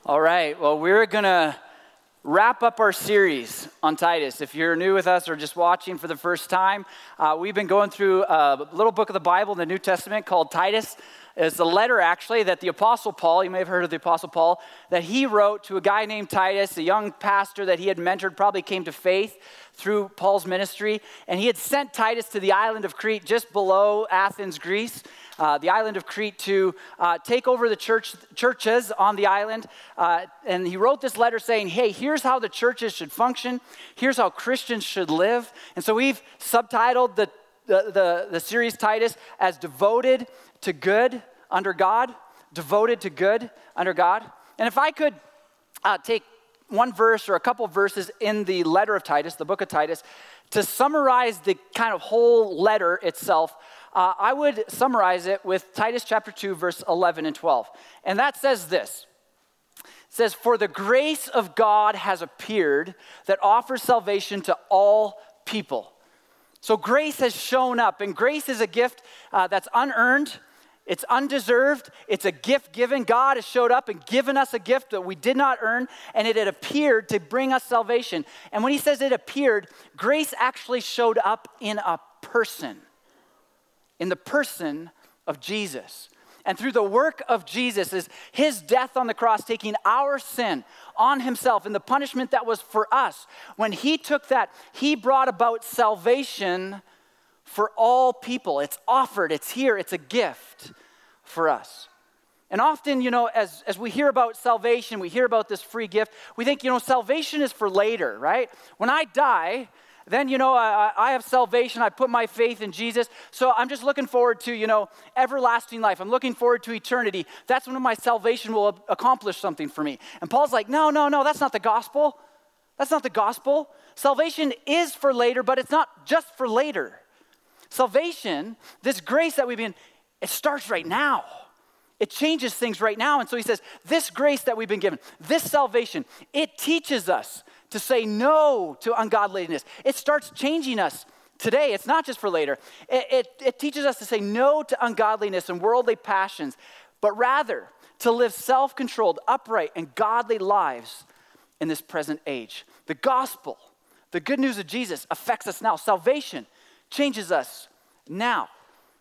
All right, well, we're going to wrap up our series on Titus. If you're new with us or just watching for the first time, we've been going through a little book of the Bible in the New Testament called Titus. It's a letter, actually, that the Apostle Paul, you may have heard of the Apostle Paul, that he wrote to a guy named Titus, a young pastor that he had mentored, probably came to faith through Paul's ministry. And he had sent Titus to the island of Crete, just below Athens, Greece, the island of Crete, to take over the churches on the island. And he wrote this letter saying, hey, here's how the churches should function. Here's how Christians should live. And so we've subtitled the series Titus as Devoted to Good Under God. Devoted to Good Under God. And if I could take one verse or a couple verses in the letter of Titus, the book of Titus, to summarize the kind of whole letter itself, I would summarize it with Titus chapter 2, verse 11 and 12. And that says this. It says, "For the grace of God has appeared that offers salvation to all people." So grace has shown up, and grace is a gift that's unearned. It's undeserved. It's a gift given. God has showed up and given us a gift that we did not earn, and it had appeared to bring us salvation. And when he says it appeared, grace actually showed up in a person, in the person of Jesus. And through the work of Jesus, is his death on the cross, taking our sin on himself and the punishment that was for us. When he took that, he brought about salvation for all people. It's offered, it's here, it's a gift for us. And often, as we hear about salvation, we hear about this free gift, we think, salvation is for later, right? When I die, then, I have salvation, I put my faith in Jesus, so I'm just looking forward to, everlasting life. I'm looking forward to eternity. That's when my salvation will accomplish something for me. And Paul's like, no, that's not the gospel. That's not the gospel. Salvation is for later, but it's not just for later. Salvation, this grace that we've been, it starts right now. It changes things right now. And so he says, this grace that we've been given, this salvation, it teaches us to say no to ungodliness. It starts changing us today. It's not just for later. It teaches us to say no to ungodliness and worldly passions, but rather to live self-controlled, upright, and godly lives in this present age. The gospel, the good news of Jesus affects us now. Salvation changes us now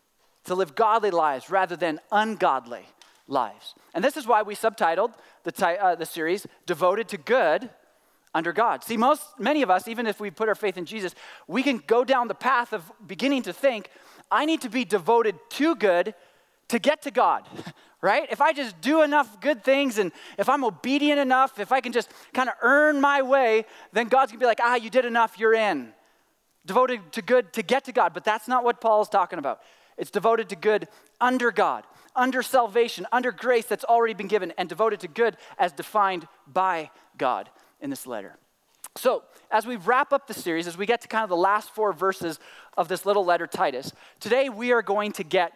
to live godly lives rather than ungodly lives. And this is why we subtitled the series, Devoted to Good Under God. See, many of us, even if we put our faith in Jesus, we can go down the path of beginning to think, I need to be devoted to good to get to God, right? If I just do enough good things and if I'm obedient enough, if I can just kind of earn my way, then God's gonna be like, you did enough, you're in. Devoted to good to get to God, but that's not what Paul is talking about. It's devoted to good under God, under salvation, under grace that's already been given, and devoted to good as defined by God in this letter. So, as we wrap up the series, as we get to kind of the last 4 verses of this little letter, Titus, today we are going to get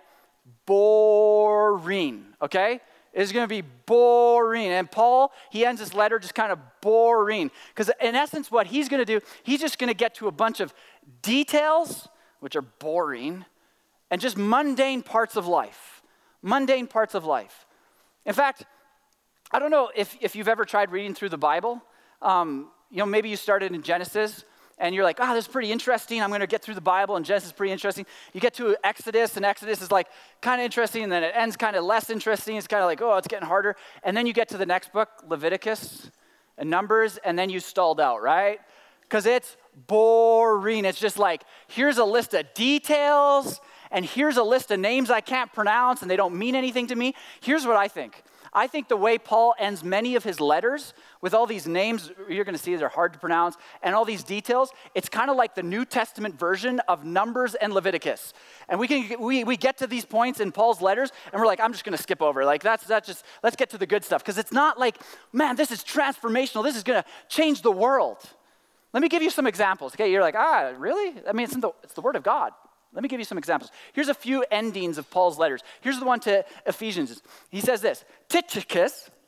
boring, okay? It's going to be boring. And Paul, he ends this letter just kind of boring. Because in essence, what he's going to do, he's just going to get to a bunch of details, which are boring, and just mundane parts of life. Mundane parts of life. In fact, I don't know if you've ever tried reading through the Bible. Maybe you started in Genesis, and you're like, this is pretty interesting. I'm going to get through the Bible, and Genesis is pretty interesting. You get to Exodus, and Exodus is like kind of interesting, and then it ends kind of less interesting. It's kind of like, it's getting harder. And then you get to the next book, Leviticus and Numbers, and then you stalled out, right? Because it's boring. It's just like, here's a list of details, and here's a list of names I can't pronounce, and they don't mean anything to me. Here's what I think. I think the way Paul ends many of his letters with all these names you're going to see that are hard to pronounce and all these details, it's kind of like the New Testament version of Numbers and Leviticus. And we get to these points in Paul's letters and we're like, I'm just going to skip over. Like that's just, let's get to the good stuff. Because it's not like, man, this is transformational. This is going to change the world. Let me give you some examples. Okay, you're like, really? I mean, it's the Word of God. Let me give you some examples. Here's a few endings of Paul's letters. Here's the one to Ephesians. He says this, Tychicus,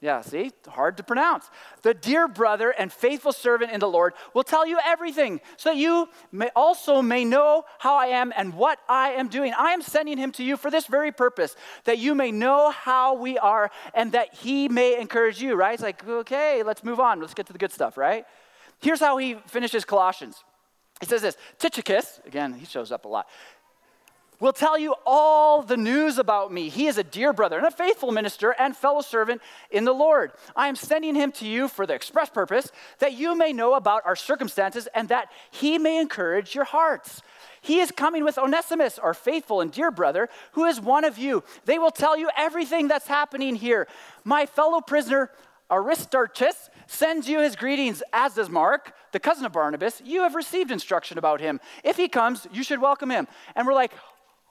Yeah, see, hard to pronounce. The dear brother and faithful servant in the Lord will tell you everything, so that you may know how I am and what I am doing. I am sending him to you for this very purpose, that you may know how we are and that he may encourage you, right? It's like, okay, let's move on. Let's get to the good stuff, right? Here's how he finishes Colossians. He says this, Tychicus, again, he shows up a lot, will tell you all the news about me. He is a dear brother and a faithful minister and fellow servant in the Lord. I am sending him to you for the express purpose that you may know about our circumstances and that he may encourage your hearts. He is coming with Onesimus, our faithful and dear brother, who is one of you. They will tell you everything that's happening here. My fellow prisoner, Aristarchus, sends you his greetings, as does Mark, the cousin of Barnabas. You have received instruction about him. If he comes, you should welcome him. And we're like,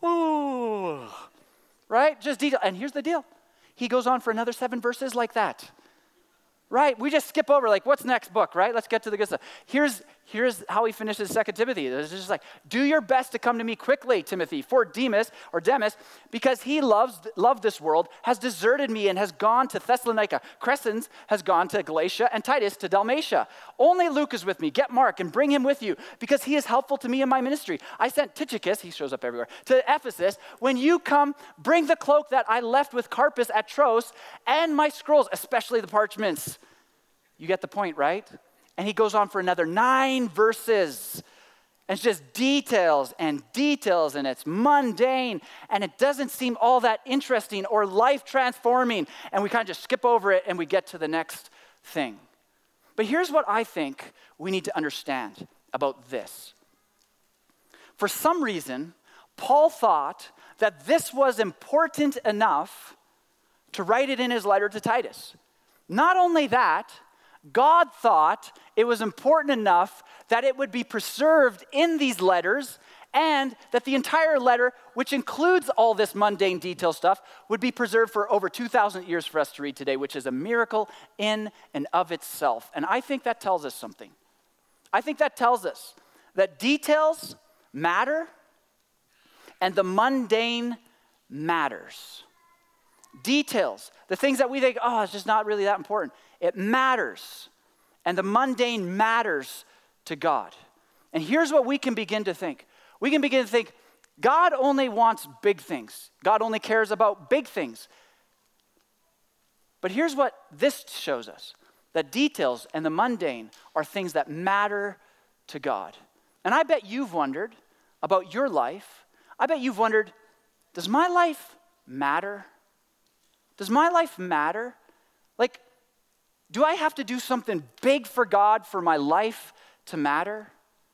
ooh, right? Just detail. And here's the deal. He goes on for another 7 verses like that. Right? We just skip over, like, what's next book, right? Let's get to the good stuff. Here's how he finishes 2 Timothy. It's just like, do your best to come to me quickly, Timothy, for Demas, because he loved this world, has deserted me and has gone to Thessalonica. Crescens has gone to Galatia and Titus to Dalmatia. Only Luke is with me. Get Mark and bring him with you, because he is helpful to me in my ministry. I sent Tychicus, he shows up everywhere, to Ephesus. When you come, bring the cloak that I left with Carpus at Troas and my scrolls, especially the parchments. You get the point, right? And he goes on for another 9 verses. And it's just details, and it's mundane, and it doesn't seem all that interesting or life-transforming, and we kind of just skip over it and we get to the next thing. But here's what I think we need to understand about this. For some reason, Paul thought that this was important enough to write it in his letter to Titus. Not only that, God thought it was important enough that it would be preserved in these letters, and that the entire letter, which includes all this mundane detail stuff, would be preserved for over 2,000 years for us to read today, which is a miracle in and of itself. And I think that tells us something. I think that tells us that details matter and the mundane matters. Details, the things that we think, oh, it's just not really that important. It matters, and the mundane matters to God. And here's what we can begin to think. We can begin to think, God only wants big things. God only cares about big things. But here's what this shows us, that details and the mundane are things that matter to God. And I bet you've wondered about your life. I bet you've wondered, does my life matter? Does my life matter? Like, do I have to do something big for God for my life to matter?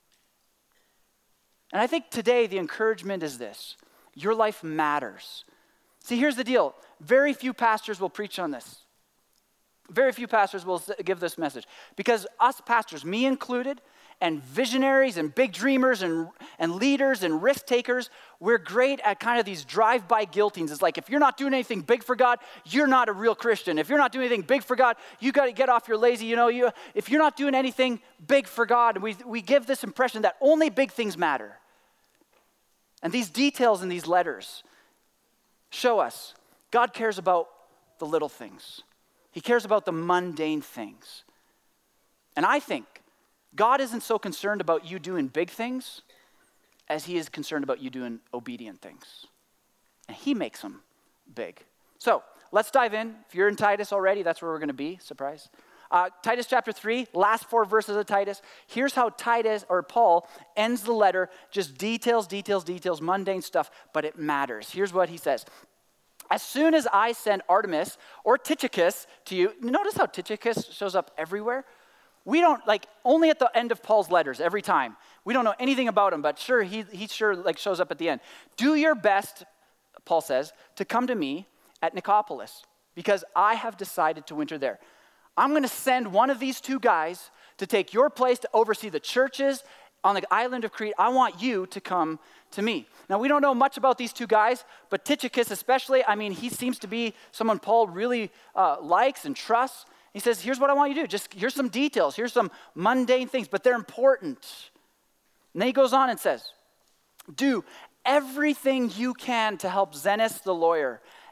And I think today the encouragement is this. Your life matters. See, here's the deal. Very few pastors will preach on this. Very few pastors will give this message. Because us pastors, me included, and visionaries and big dreamers and leaders and risk takers, we're great at kind of these drive-by guiltings. It's like, if you're not doing anything big for God, you're not a real Christian. If you're not doing anything big for God, you got to get off your lazy, if you're not doing anything big for God, we give this impression that only big things matter. And these details in these letters show us God cares about the little things. He cares about the mundane things. And I think God isn't so concerned about you doing big things as he is concerned about you doing obedient things. And he makes them big. So let's dive in. If you're in Titus already, that's where we're going to be. Surprise. Titus chapter 3, last 4 verses of Titus. Here's how Paul ends the letter. Just details, mundane stuff, but it matters. Here's what he says. As soon as I send Artemas or Tychicus to you, notice how Tychicus shows up everywhere? We don't, only at the end of Paul's letters every time. We don't know anything about him, but sure, he shows up at the end. Do your best, Paul says, to come to me at Nicopolis, because I have decided to winter there. I'm going to send one of these 2 guys to take your place to oversee the churches on the island of Crete. I want you to come to me. Now, we don't know much about these 2 guys, but Tychicus especially, he seems to be someone Paul really likes and trusts. He says, here's what I want you to do. Here's some details. Here's some mundane things, but they're important. And then he goes on and says, do everything you can to help Zenas the lawyer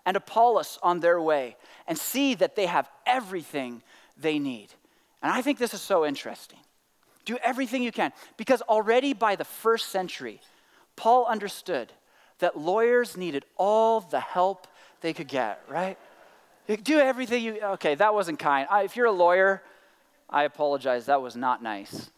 and Apollos on their way and see that they have everything they need. And I think this is so interesting. Do everything you can. Because already by the first century, Paul understood that lawyers needed all the help they could get, right? Do everything you, okay, that wasn't kind. If you're a lawyer, I apologize, that was not nice.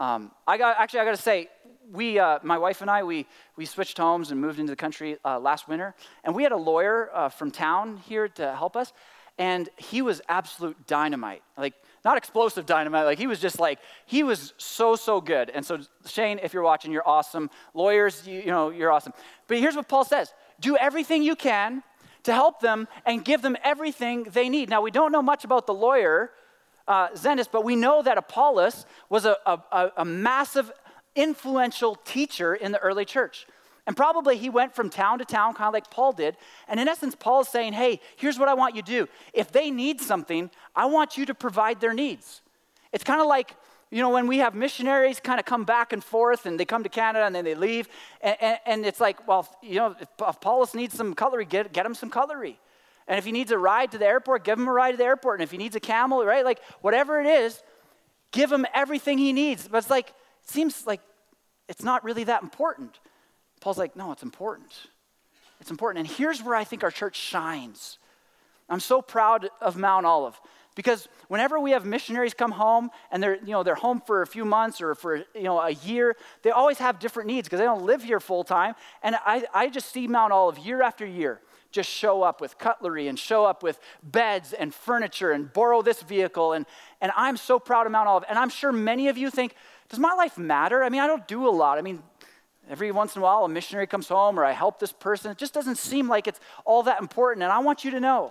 I got to say, my wife and I, we switched homes and moved into the country last winter, and we had a lawyer from town here to help us, and he was absolute dynamite, like not explosive dynamite, like he was so good. And so Shane, if you're watching, you're awesome. Lawyers, you're awesome. But here's what Paul says: do everything you can to help them and give them everything they need. Now, we don't know much about the lawyer, Zenas, but we know that Apollos was a massive, influential teacher in the early church. And probably he went from town to town, kind of like Paul did. And in essence, Paul is saying, hey, here's what I want you to do. If they need something, I want you to provide their needs. It's kind of like, when we have missionaries kind of come back and forth, and they come to Canada and then they leave. And it's like, well, if Apollos needs some cutlery, get him some cutlery. And if he needs a ride to the airport, give him a ride to the airport. And if he needs a camel, right? Like, whatever it is, give him everything he needs. But it's like, it seems like it's not really that important. Paul's like, no, it's important. It's important. And here's where I think our church shines. I'm so proud of Mount Olive, because whenever we have missionaries come home and they're home for a few months or for a year, they always have different needs because they don't live here full time. And I just see Mount Olive year after year just show up with cutlery and show up with beds and furniture and borrow this vehicle. And I'm so proud of Mount Olive. And I'm sure many of you think, does my life matter? I mean, I don't do a lot. I mean, every once in a while a missionary comes home or I help this person. It just doesn't seem like it's all that important. And I want you to know,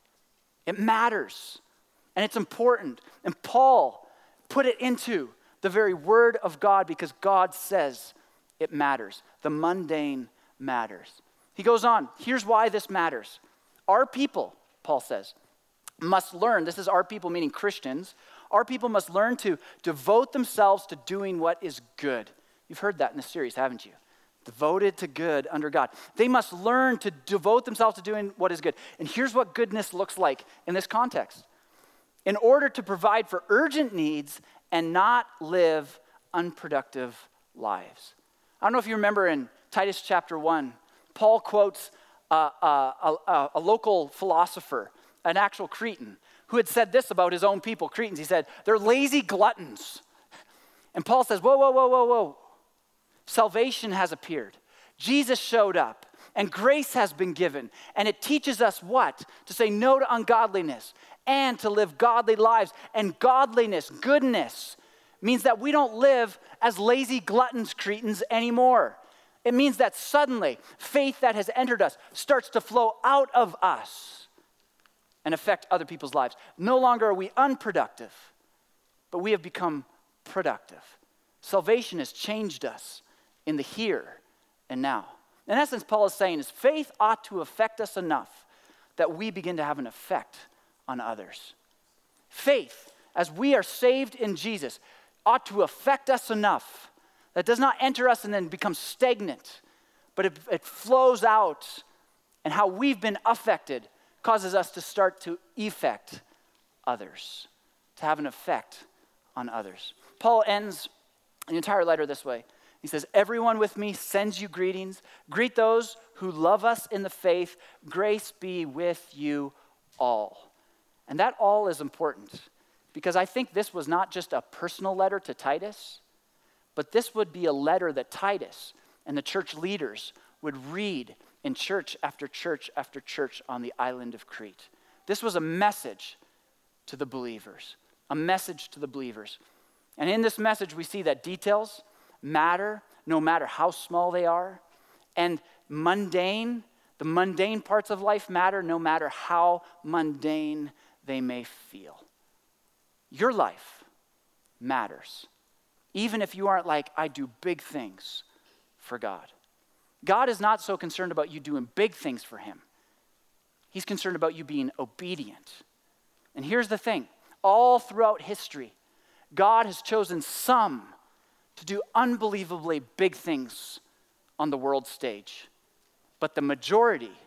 it matters. And it's important. And Paul put it into the very word of God because God says it matters. The mundane matters. He goes on, here's why this matters. Our people, Paul says, must learn, this is our people meaning Christians, our people must learn to devote themselves to doing what is good. You've heard that in the series, haven't you? Devoted to good under God. They must learn to devote themselves to doing what is good. And here's what goodness looks like in this context. In order to provide for urgent needs and not live unproductive lives. I don't know if you remember in Titus chapter 1, Paul quotes a local philosopher, an actual Cretan, who had said this about his own people, Cretans. He said, they're lazy gluttons. And Paul says, whoa. Salvation has appeared. Jesus showed up. And grace has been given. And it teaches us what? To say no to ungodliness and to live godly lives. And godliness, goodness, means that we don't live as lazy gluttons, Cretans, anymore. It means that suddenly faith that has entered us starts to flow out of us and affect other people's lives. No longer are we unproductive, but we have become productive. Salvation has changed us in the here and now. In essence, Paul is saying is faith ought to affect us enough that we begin to have an effect on others. Faith, as we are saved in Jesus, ought to affect us enough that does not enter us and then become stagnant, but it flows out, and how we've been affected causes us to start to effect others, to have an effect on others. Paul ends the entire letter this way. He says, everyone with me sends you greetings. Greet those who love us in the faith. Grace be with you all. And that all is important because I think this was not just a personal letter to Titus, but this would be a letter that Titus and the church leaders would read in church after church after church on the island of Crete. This was a message to the believers, a message to the believers. And in this message, we see that details matter no matter how small they are, and the mundane parts of life matter no matter how mundane they may feel. Your life matters, even if you aren't like, I do big things for God. God is not so concerned about you doing big things for him. He's concerned about you being obedient. And here's the thing, all throughout history, God has chosen some to do unbelievably big things on the world stage. But the majority,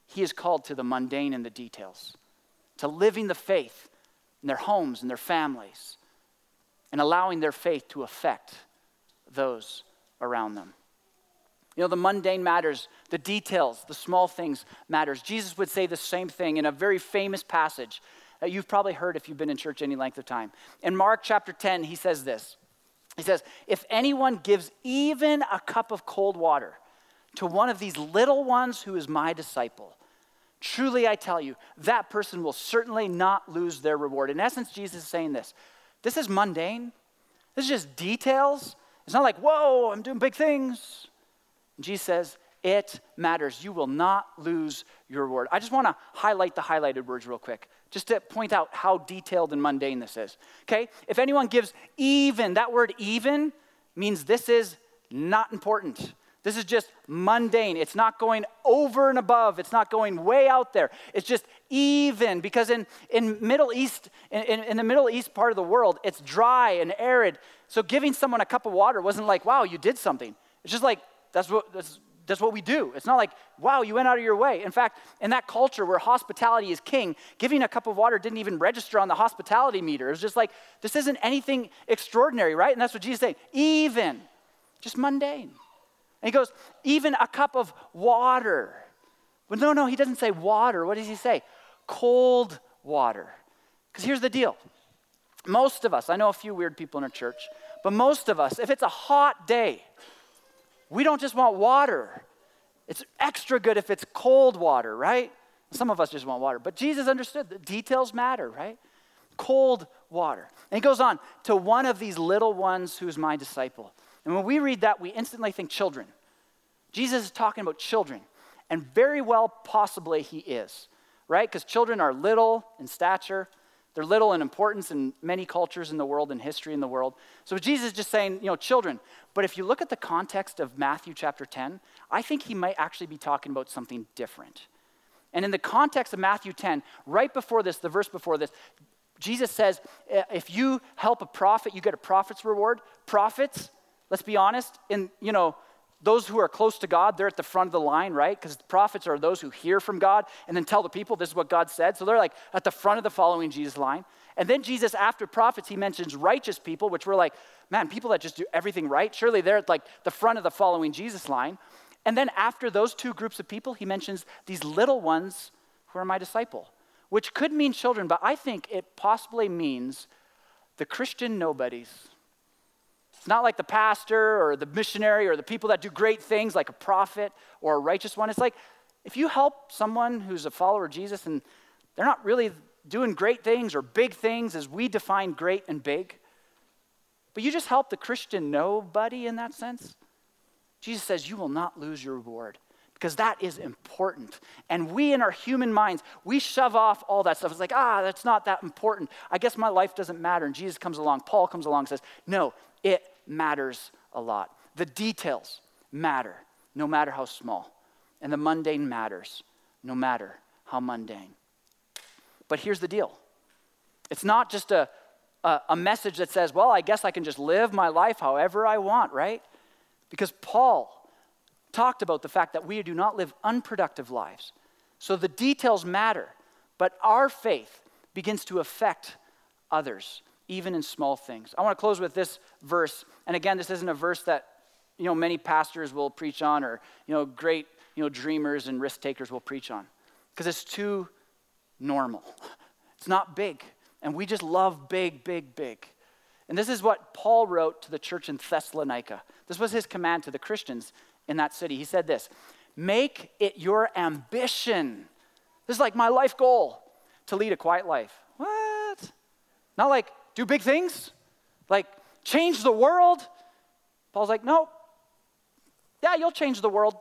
he is called to the mundane and the details, to living the faith in their homes and their families, and allowing their faith to affect those around them. You know, the mundane matters, the details, the small things matters. Jesus would say the same thing in a very famous passage that you've probably heard if you've been in church any length of time. In Mark chapter 10, he says this. He says, if anyone gives even a cup of cold water to one of these little ones who is my disciple, truly I tell you, that person will certainly not lose their reward. In essence, Jesus is saying this. This is mundane. This is just details. It's not like, whoa, I'm doing big things. And Jesus says, it matters. You will not lose your reward. I just want to highlight the highlighted words real quick, just to point out how detailed and mundane this is. Okay? If anyone gives even, that word even means this is not important. This is just mundane. It's not going over and above. It's not going way out there. It's just even, because in Middle East, in the Middle East part of the world, it's dry and arid. So giving someone a cup of water wasn't like, wow, you did something. It's just like, that's what we do. It's not like, wow, you went out of your way. In fact, in that culture where hospitality is king, giving a cup of water didn't even register on the hospitality meter. It was just like, this isn't anything extraordinary, right? And that's what Jesus is saying. Even, just mundane. And he goes, even a cup of water. But no, he doesn't say water. What does he say? Cold water. Because here's the deal. Most of us, I know a few weird people in our church, but most of us, if it's a hot day, we don't just want water. It's extra good if it's cold water, right? Some of us just want water. But Jesus understood that details matter, right? Cold water. And he goes on, to one of these little ones who is my disciple. And when we read that, we instantly think children. Jesus is talking about children. And very well possibly he is, right? Because children are little in stature. They're little in importance in many cultures in the world and history in the world. So Jesus is just saying, children. But if you look at the context of Matthew chapter 10, I think he might actually be talking about something different. And in the context of Matthew 10, right before this, the verse before this, Jesus says, if you help a prophet, you get a prophet's reward. Prophets, let's be honest, those who are close to God, they're at the front of the line, right? Because the prophets are those who hear from God and then tell the people this is what God said. So they're like at the front of the following Jesus line. And then Jesus, after prophets, he mentions righteous people, which were like, man, people that just do everything right. Surely they're at like the front of the following Jesus line. And then after those two groups of people, he mentions these little ones who are my disciple, which could mean children, but I think it possibly means the Christian nobodies. It's not like the pastor or the missionary or the people that do great things like a prophet or a righteous one. It's like if you help someone who's a follower of Jesus and they're not really doing great things or big things as we define great and big, but you just help the Christian nobody in that sense, Jesus says you will not lose your reward because that is important. And we in our human minds, we shove off all that stuff. It's like, that's not that important. I guess my life doesn't matter. And Jesus comes along, Paul comes along and says, no, it matters a lot. The details matter, no matter how small. And the mundane matters, no matter how mundane. But here's the deal. It's not just a message that says, well, I guess I can just live my life however I want, right? Because Paul talked about the fact that we do not live unproductive lives. So the details matter, but our faith begins to affect others, even in small things. I want to close with this verse. And again, this isn't a verse that, many pastors will preach on or, great, dreamers and risk takers will preach on because it's too normal. It's not big. And we just love big, big, big. And this is what Paul wrote to the church in Thessalonica. This was his command to the Christians in that city. He said this, make it your ambition. This is like my life goal to lead a quiet life. What? Not like do big things? Like change the world? Paul's like, no. Yeah, you'll change the world.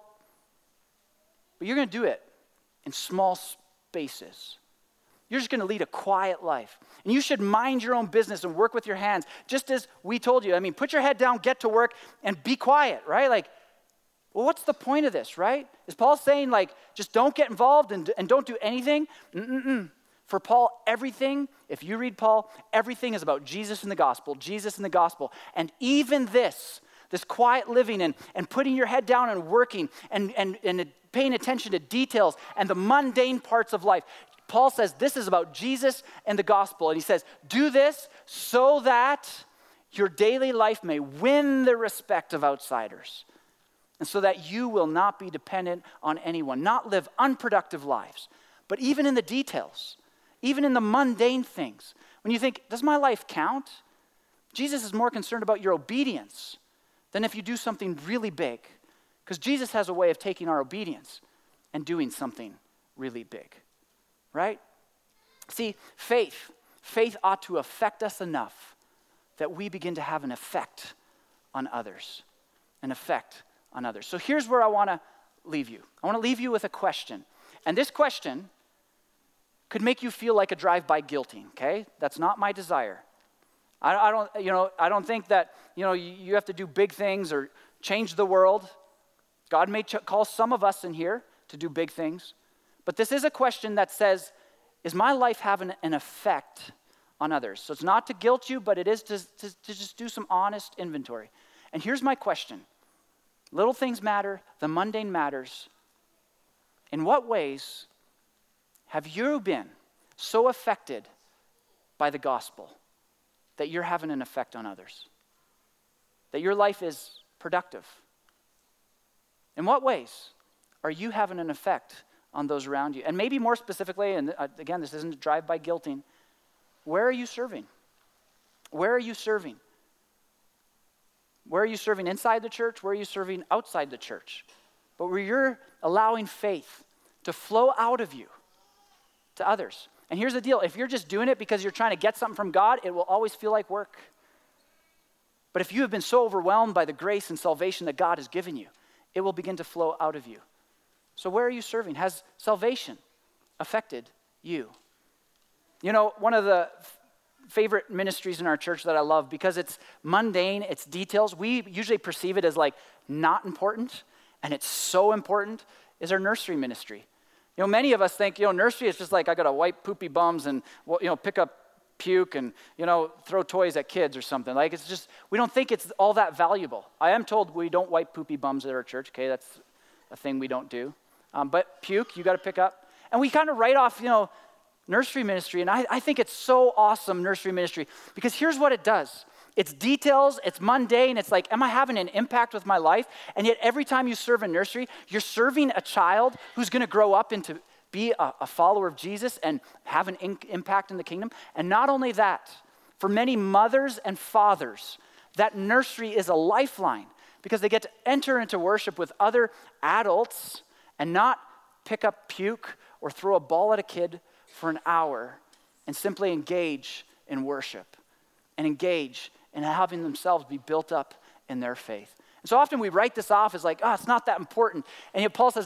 But you're going to do it in small spaces. You're just going to lead a quiet life. And you should mind your own business and work with your hands, just as we told you. Put your head down, get to work, and be quiet, right? Well, what's the point of this, right? Is Paul saying, just don't get involved and don't do anything? For Paul, everything, if you read Paul, everything is about Jesus and the gospel, Jesus and the gospel. And even this, this quiet living and putting your head down and working and paying attention to details and the mundane parts of life. Paul says this is about Jesus and the gospel. And he says, do this so that your daily life may win the respect of outsiders. And so that you will not be dependent on anyone, not live unproductive lives. But even in the details, even in the mundane things, when you think, does my life count? Jesus is more concerned about your obedience than if you do something really big. Because Jesus has a way of taking our obedience and doing something really big. Right? See, faith ought to affect us enough that we begin to have an effect on others. An effect on others. So here's where I want to leave you. I want to leave you with a question. And this question could make you feel like a drive-by guilting, okay? That's not my desire. I don't think that, you have to do big things or change the world. God may call some of us in here to do big things. But this is a question that says, is my life having an effect on others? So it's not to guilt you, but it is to just do some honest inventory. And here's my question. Little things matter, the mundane matters. In what ways have you been so affected by the gospel that you're having an effect on others? That your life is productive? In what ways are you having an effect on those around you? And maybe more specifically, and again, this isn't drive-by guilting, where are you serving? Where are you serving? Where are you serving inside the church? Where are you serving outside the church? But where you're allowing faith to flow out of you to others. And here's the deal. If you're just doing it because you're trying to get something from God, it will always feel like work. But if you have been so overwhelmed by the grace and salvation that God has given you, it will begin to flow out of you. So where are you serving? Has salvation affected you? One of the favorite ministries in our church that I love, because it's mundane, it's details, we usually perceive it as like not important, and it's so important, is our nursery ministry. Many of us think, nursery is just like I got to wipe poopy bums and, pick up puke and, throw toys at kids or something. Like it's just, we don't think it's all that valuable. I am told we don't wipe poopy bums at our church, okay? That's a thing we don't do. But puke, you got to pick up. And we kind of write off, nursery ministry. And I think it's so awesome, nursery ministry, because here's what it does. It's details, it's mundane, it's like, am I having an impact with my life? And yet every time you serve in nursery, you're serving a child who's going to grow up into be a follower of Jesus and have an impact in the kingdom. And not only that, for many mothers and fathers, that nursery is a lifeline because they get to enter into worship with other adults and not pick up puke or throw a ball at a kid for an hour and simply engage in worship and engage in having themselves be built up in their faith. And so often we write this off as like, it's not that important. And yet Paul says,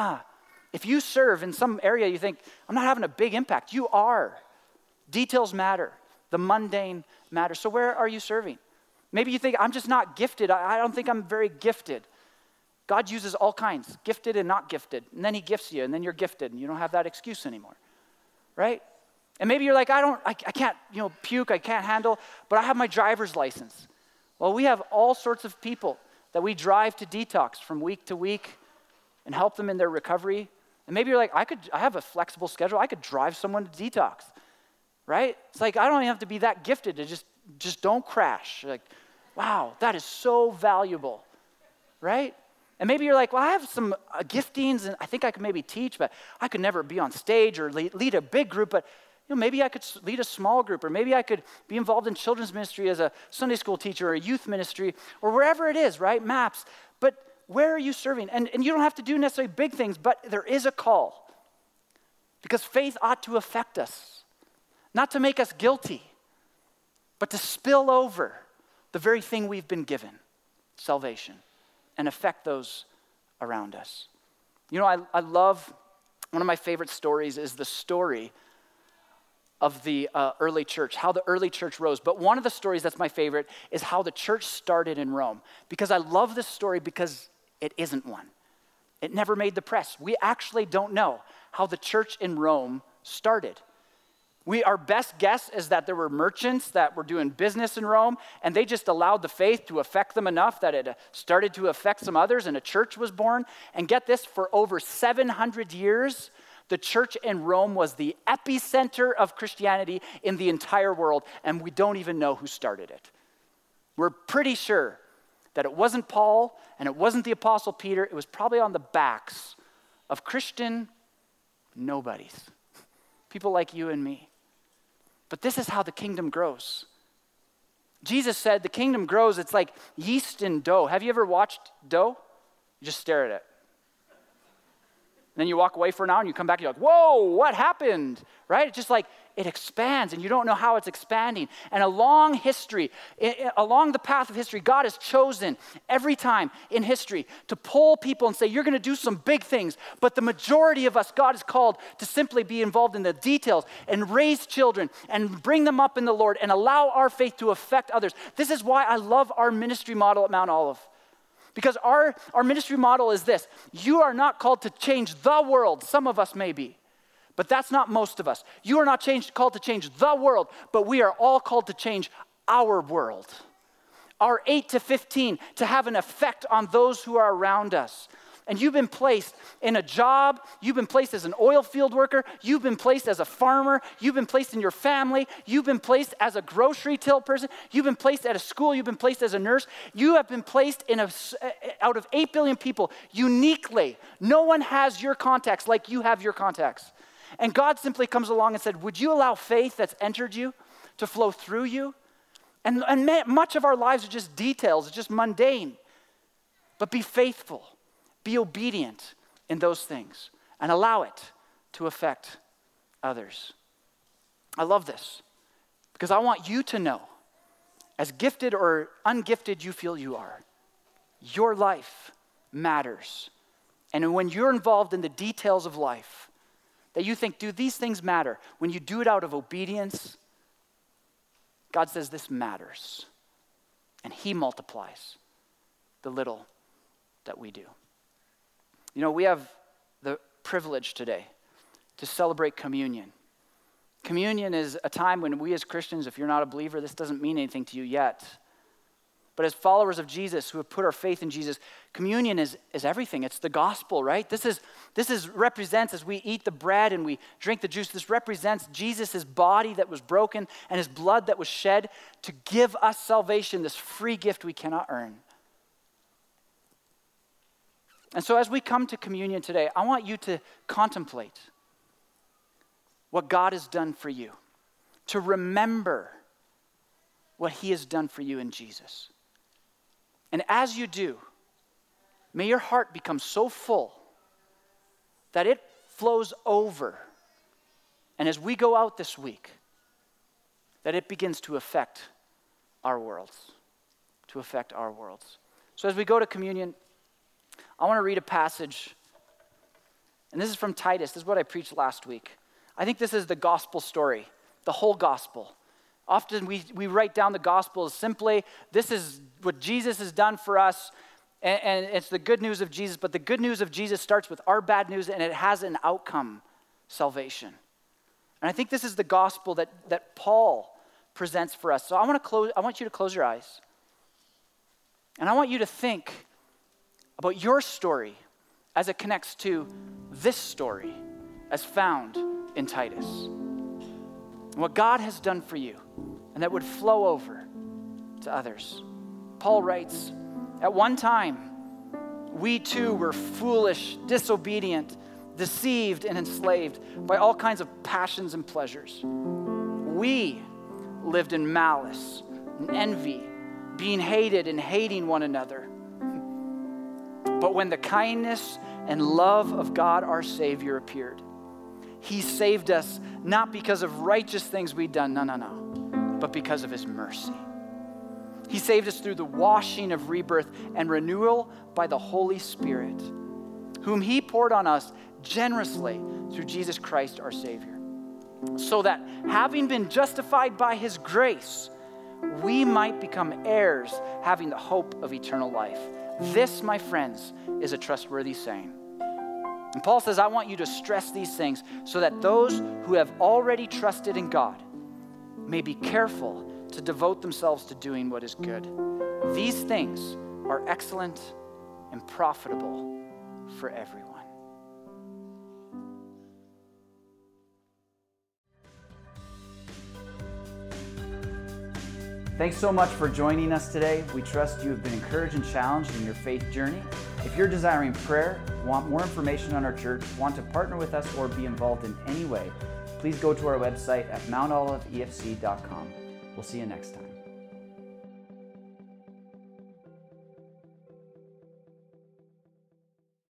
if you serve in some area you think, I'm not having a big impact, you are. Details matter. The mundane matters. So where are you serving? Maybe you think, I'm just not gifted. I don't think I'm very gifted. God uses all kinds, gifted and not gifted. And then he gifts you, and then you're gifted, and you don't have that excuse anymore, right? And maybe you're like, I can't, puke, I can't handle, but I have my driver's license. Well, we have all sorts of people that we drive to detox from week to week and help them in their recovery. And maybe you're like, I have a flexible schedule. I could drive someone to detox, right? It's like, I don't even have to be that gifted to just don't crash. Like, wow, that is so valuable, right? And maybe you're like, well, I have some giftings and I think I could maybe teach, but I could never be on stage or lead a big group, but maybe I could lead a small group, or maybe I could be involved in children's ministry as a Sunday school teacher or a youth ministry or wherever it is, right? MAPS. But where are you serving? And you don't have to do necessarily big things, but there is a call. Because faith ought to affect us, not to make us guilty, but to spill over the very thing we've been given, salvation, and affect those around us. I love, one of my favorite stories is the story of the early church, how the early church rose. But one of the stories that's my favorite is how the church started in Rome. Because I love this story because it isn't one. It never made the press. We actually don't know how the church in Rome started. Our best guess is that there were merchants that were doing business in Rome, and they just allowed the faith to affect them enough that it started to affect some others, and a church was born. And get this, for over 700 years, the church in Rome was the epicenter of Christianity in the entire world, and we don't even know who started it. We're pretty sure that it wasn't Paul, and it wasn't the Apostle Peter. It was probably on the backs of Christian nobodies, people like you and me. But this is how the kingdom grows. Jesus said the kingdom grows, it's like yeast in dough. Have you ever watched dough? You just stare at it. And then you walk away for an hour and you come back and you're like, whoa, what happened? Right? It's just like it expands and you don't know how it's expanding. And along the path of history, God has chosen every time in history to pull people and say, you're going to do some big things. But the majority of us, God has called to simply be involved in the details and raise children and bring them up in the Lord and allow our faith to affect others. This is why I love our ministry model at Mount Olive. Because our ministry model is this: you are not called to change the world. Some of us may be, but that's not most of us. You are not called to change the world, but we are all called to change our world. Our 8 to 15 to have an effect on those who are around us. And you've been placed in a job, you've been placed as an oil field worker, you've been placed as a farmer, you've been placed in your family, you've been placed as a grocery till person, you've been placed at a school, you've been placed as a nurse, you have been placed out of 8 billion people uniquely. No one has your contacts like you have your contacts. And God simply comes along and said, would you allow faith that's entered you to flow through you? And much of our lives are just details, it's just mundane. But be faithful. Be obedient in those things and allow it to affect others. I love this because I want you to know, as gifted or ungifted you feel you are, your life matters. And when you're involved in the details of life, that you think, do these things matter? When you do it out of obedience, God says this matters. And He multiplies the little that we do. You know, we have the privilege today to celebrate communion. Communion is a time when we as Christians, if you're not a believer, this doesn't mean anything to you yet. But as followers of Jesus who have put our faith in Jesus, communion is everything. It's the gospel, right? This represents, as we eat the bread and we drink the juice, this represents Jesus' body that was broken and His blood that was shed to give us salvation, this free gift we cannot earn. And so as we come to communion today, I want you to contemplate what God has done for you, to remember what He has done for you in Jesus. And as you do, may your heart become so full that it flows over. And as we go out this week, that it begins to affect our worlds, So as we go to communion, I want to read a passage, and this is from Titus. This is what I preached last week. I think this is the gospel story, the whole gospel. Often we write down the gospel as simply, this is what Jesus has done for us, and it's the good news of Jesus, but the good news of Jesus starts with our bad news, and it has an outcome, salvation. And I think this is the gospel that Paul presents for us. So I want you to close your eyes, and I want you to think about your story as it connects to this story as found in Titus. And what God has done for you, and that would flow over to others. Paul writes, at one time, we too were foolish, disobedient, deceived, and enslaved by all kinds of passions and pleasures. We lived in malice and envy, being hated and hating one another. But when the kindness and love of God our Savior appeared, He saved us not because of righteous things we'd done, no, but because of His mercy. He saved us through the washing of rebirth and renewal by the Holy Spirit, whom He poured on us generously through Jesus Christ our Savior, so that having been justified by His grace, we might become heirs, having the hope of eternal life. This, my friends, is a trustworthy saying. And Paul says, I want you to stress these things so that those who have already trusted in God may be careful to devote themselves to doing what is good. These things are excellent and profitable for everyone. Thanks so much for joining us today. We trust you have been encouraged and challenged in your faith journey. If you're desiring prayer, want more information on our church, want to partner with us, or be involved in any way, please go to our website at mountoliveefc.com. We'll see you next time.